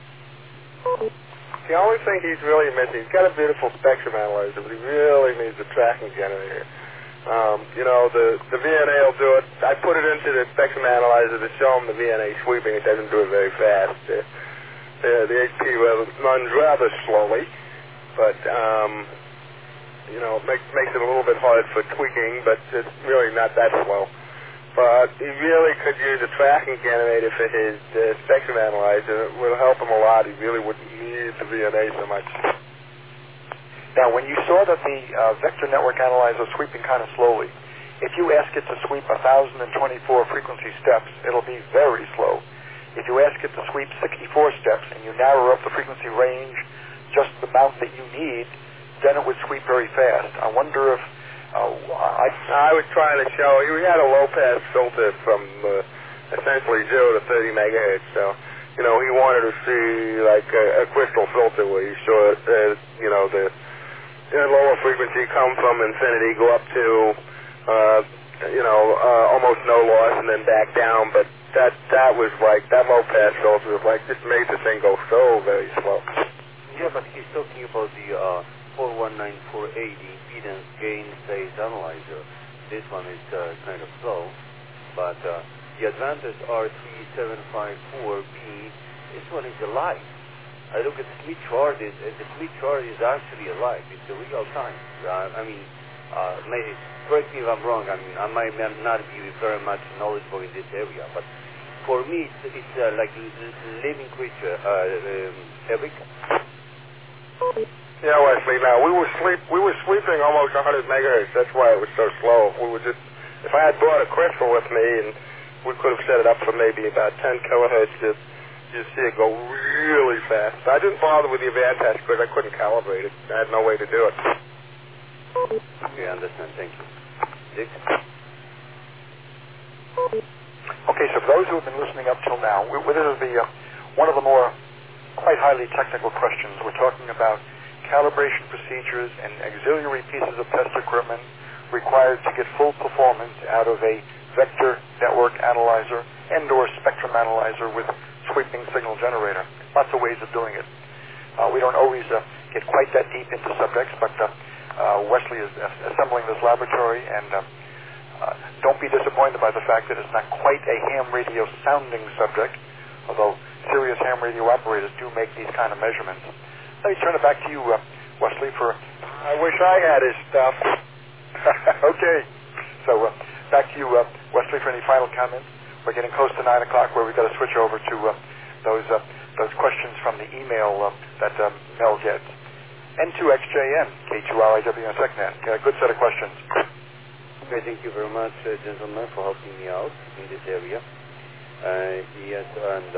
The only thing he's really missing, he's got a beautiful spectrum analyzer, but he really needs a tracking generator. The VNA will do it. I put it into the spectrum analyzer to show him the VNA sweeping. It doesn't do it very fast. The HP runs rather slowly, but makes it a little bit hard for tweaking, but it's really not that slow. But he really could use a tracking generator for his spectrum analyzer. It will help him a lot. He really wouldn't need the VNA so much. Now, when you saw that the vector network analyzer was sweeping kind of slowly, if you ask it to sweep 1,024 frequency steps, it'll be very slow. If you ask it to sweep 64 steps and you narrow up the frequency range just the amount that you need, then it would sweep very fast. I wonder if I was trying to show, we had a low-pass filter from essentially 0 to 30 megahertz, so, he wanted to see like a crystal filter where you saw, the lower frequency come from infinity, go up to, almost no loss and then back down, but that was like, that low-pass filter was like, just made the thing go so very slow. Yeah, but he's talking about the 419480 impedance gain phase analyzer. This one is kind of slow, but the Advantage R3754B, this one is alive. I look at the Smith chart, and the Smith chart is actually alive. It's a real time. Correct me if I'm wrong. I mean, I might not be very much knowledgeable in this area, but for me, it's like a living creature. Eric? Yeah, Wesley. Now we were sleeping almost 100 megahertz. That's why it was so slow. If I had brought a crystal with me, and we could have set it up for maybe about 10 kilohertz, you see it go really fast. I didn't bother with the Advantage because I couldn't calibrate it. I had no way to do it. Okay, I understand. Thank you. Dick? Okay, so for those who have been listening up till now, this is one of the more quite highly technical questions. We're talking about calibration procedures and auxiliary pieces of test equipment required to get full performance out of a vector network analyzer and or spectrum analyzer with sweeping signal generator. Lots of ways of doing it. We don't always get quite that deep into subjects, but Wesley is assembling this laboratory, and don't be disappointed by the fact that it's not quite a ham radio sounding subject, although serious ham radio operators do make these kind of measurements. Let me turn it back to you, Wesley, for... I wish I had his stuff. Okay. So back to you, Wesley, for any final comments. We're getting close to 9 o'clock where we've got to switch over to those questions from the email that Mel gets. N2XJN, K2RIW and TechNet. Good set of questions. Okay, thank you very much, gentlemen, for helping me out in this area. Yes, and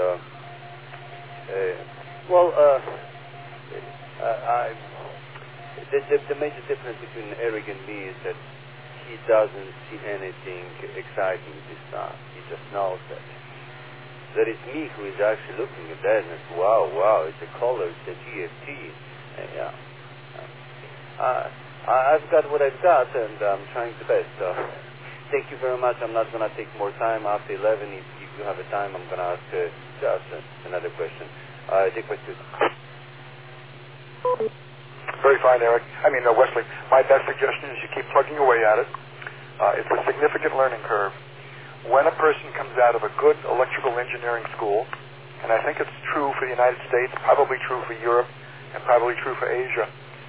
the major difference between Eric and me is that he doesn't see anything exciting this time. He just knows that. There is me who is actually looking at that and says, wow, it's a color, it's a GFT. Yeah. I've got what I've got, and I'm trying the best. Thank you very much. I'm not going to take more time. After 11, if you have a time, I'm going to ask just another question. The question. Very fine, Eric. Wesley, my best suggestion is you keep plugging away at it. It's a significant learning curve. When a person comes out of a good electrical engineering school, and I think it's true for the United States, probably true for Europe, and probably true for Asia,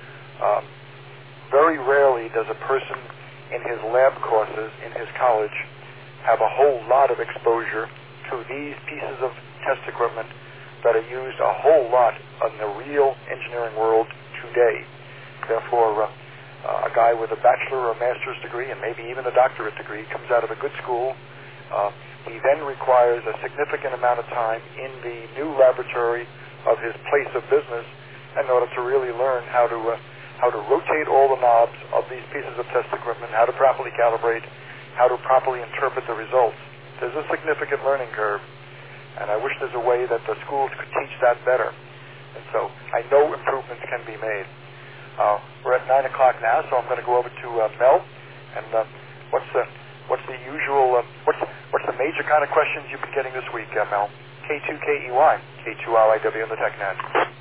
very rarely does a person in his lab courses in his college have a whole lot of exposure to these pieces of test equipment that are used a whole lot in the real engineering world today. Therefore, a guy with a bachelor or master's degree, and maybe even a doctorate degree, comes out of a good school. He then requires a significant amount of time in the new laboratory of his place of business in order to really learn how to rotate all the knobs of these pieces of test equipment, how to properly calibrate, how to properly interpret the results. There's a significant learning curve, and I wish there's a way that the schools could teach that better. And so I know improvements can be made. We're at 9 o'clock now, so I'm going to go over to Mel. And what's the usual? What's the major kind of questions you've been getting this week, Mel? K2KEY, K2RIW on the TechNet.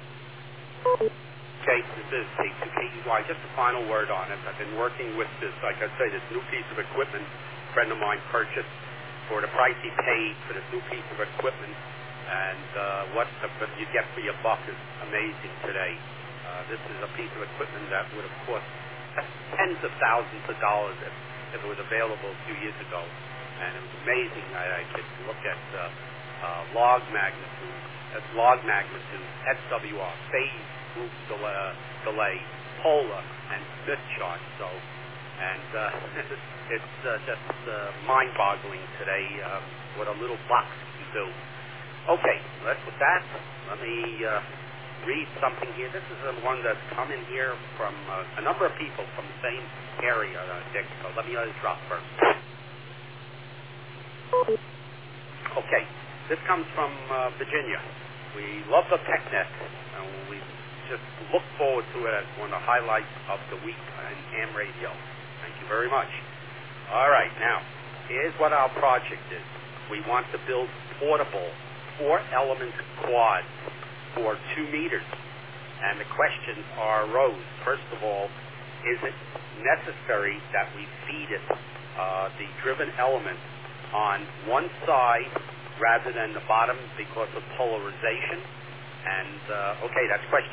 Okay, this is K2KEY. Just a final word on it. I've been working with this, like I say, this new piece of equipment a friend of mine purchased for the price he paid for this new piece of equipment. And what you get for your buck is amazing today. This is a piece of equipment that would have cost tens of thousands of dollars if it was available a few years ago. And it was amazing. I could look at log magnitude, SWR, phase group delay, polar, and Smith chart. So, and it's just mind-boggling today what a little box can do. Okay, with that, let me read something here. This is one that's come in here from a number of people from the same area, Dick. So let me let it drop first. Okay, this comes from Virginia. We love the TechNet, and we just look forward to it as one of the highlights of the week in ham radio. Thank you very much. All right, now, here's what our project is. We want to build portable 4-element quads for 2 meters. And the questions arose. First of all, is it necessary that we feed it the driven element on one side rather than the bottom because of polarization? And, okay, that's question